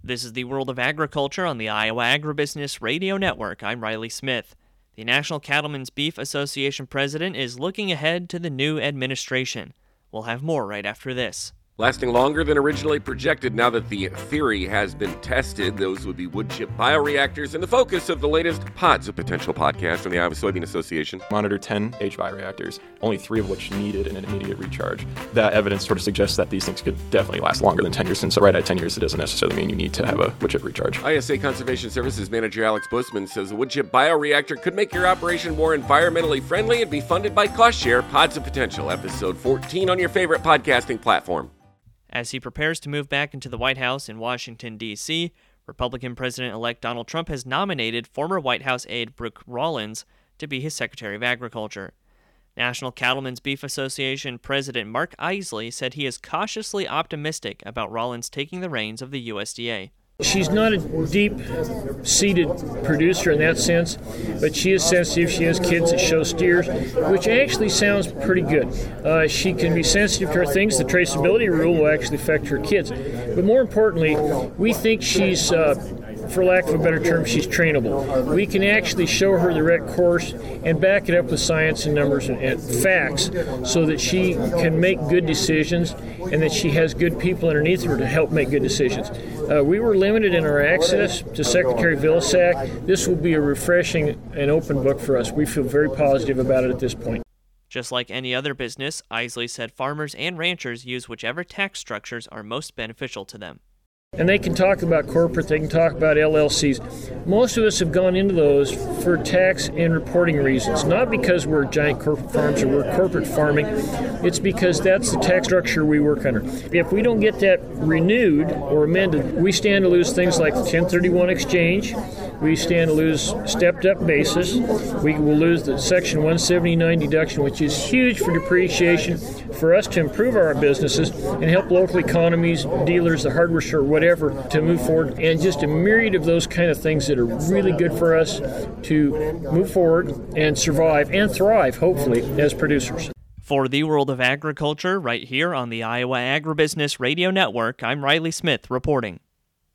This is the World of Agriculture on the Iowa Agribusiness Radio Network. I'm Riley Smith. The National Cattlemen's Beef Association president is looking ahead to the new administration. We'll have more right after this. Lasting longer than originally projected now that the theory has been tested. Those would be wood chip bioreactors and the focus of the latest Pods of Potential podcast from the Iowa Soybean Association. Monitor 10 H bioreactors, only 3 of which needed an immediate recharge. That evidence sort of suggests that these things could definitely last longer than 10 years. And so right at 10 years, it doesn't necessarily mean you need to have a wood chip recharge. ISA Conservation Services Manager Alex Busman says a wood chip bioreactor could make your operation more environmentally friendly and be funded by Cost Share. Pods of Potential, episode 14 on your favorite podcasting platform. As he prepares to move back into the White House in Washington, D.C., Republican President-elect Donald Trump has nominated former White House aide Brooke Rollins to be his Secretary of Agriculture. National Cattlemen's Beef Association President Mark Isley said he is cautiously optimistic about Rollins taking the reins of the USDA. She's not a deep-seated producer in that sense, but she is sensitive. She has kids that show steers, which actually sounds pretty good. She can be sensitive to her things. The traceability rule will actually affect her kids. But more importantly, we think she's, for lack of a better term, she's trainable. We can actually show her the right course and back it up with science and numbers and facts so that she can make good decisions and that she has good people underneath her to help make good decisions. We were limited in our access to Secretary Vilsack. This will be a refreshing and open book for us. We feel very positive about it at this point. Just like any other business, Isley said farmers and ranchers use whichever tax structures are most beneficial to them. And they can talk about corporate, they can talk about LLCs. Most of us have gone into those for tax and reporting reasons, not because we're giant corporate farms or we're corporate farming. It's because that's the tax structure we work under. If we don't get that renewed or amended, we stand to lose things like the 1031 exchange. We stand to lose stepped-up basis. We will lose the Section 179 deduction, which is huge for depreciation, for us to improve our businesses and help local economies, dealers, the hardware store, whatever, to move forward. And just a myriad of those kind of things that are really good for us to move forward and survive and thrive, hopefully, as producers. For the World of Agriculture, right here on the Iowa Agribusiness Radio Network, I'm Riley Smith reporting.